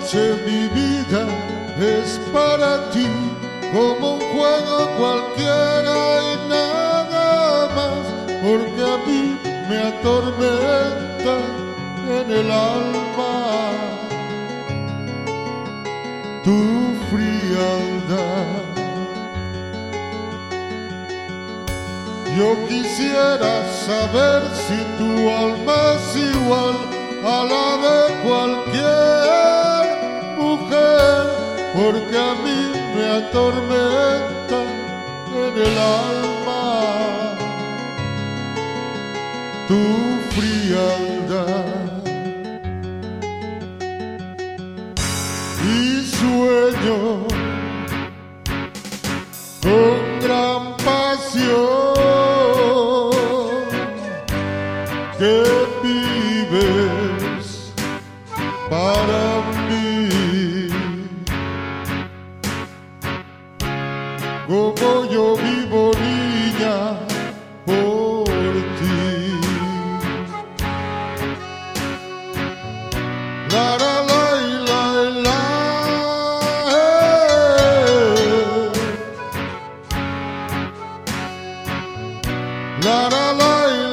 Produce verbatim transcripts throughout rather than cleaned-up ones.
noche mi vida es para ti, como un juego cualquiera y nada más, porque a mí me atormenta en el alma tu frialdad. Yo quisiera saber si tu alma es igual a la de cualquier mujer, porque a mí me atormenta en el alma tu frialdad. Y sueño con gran pasión que vives para mí, como yo vivo, niña, por ti. La, la, la, la, la, eh. La, la, la.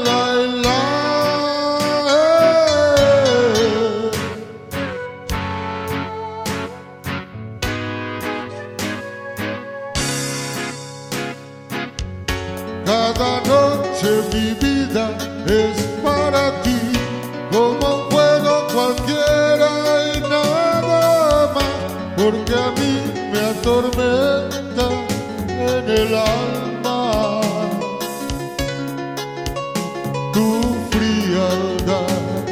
Cada noche mi vida es para ti, como un juego cualquiera y nada más, porque a mí me atormenta en el alma tu frialdad.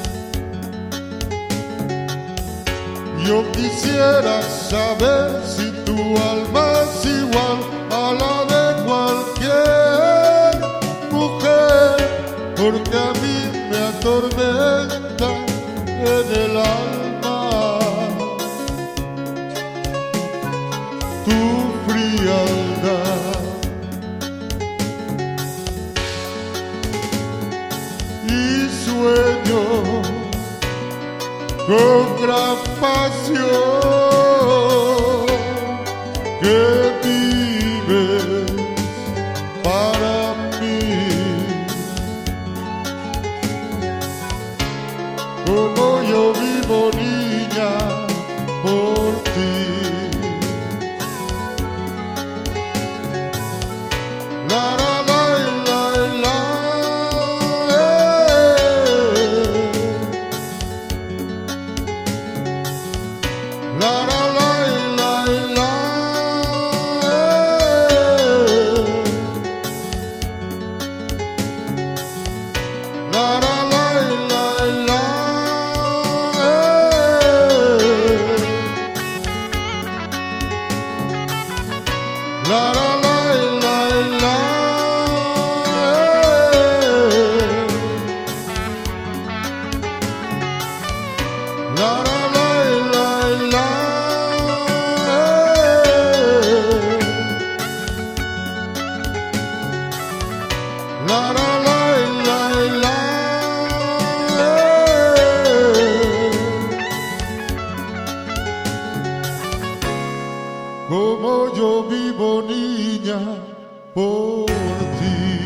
Yo quisiera saber si tu alma es igual a la de cualquier mujer, porque a mí me atormenta en el alma tu frialdad. Y sueño con gran pasión que vives para mí, como yo vivo, niña, por ti. La, la, la, la, la, eh. La, la, la, la, la, eh. La, la, la, la, la, la, eh. La, la, la, la, la, eh. La, la, la, la, la, eh. Como yo vivo, niña, por ti.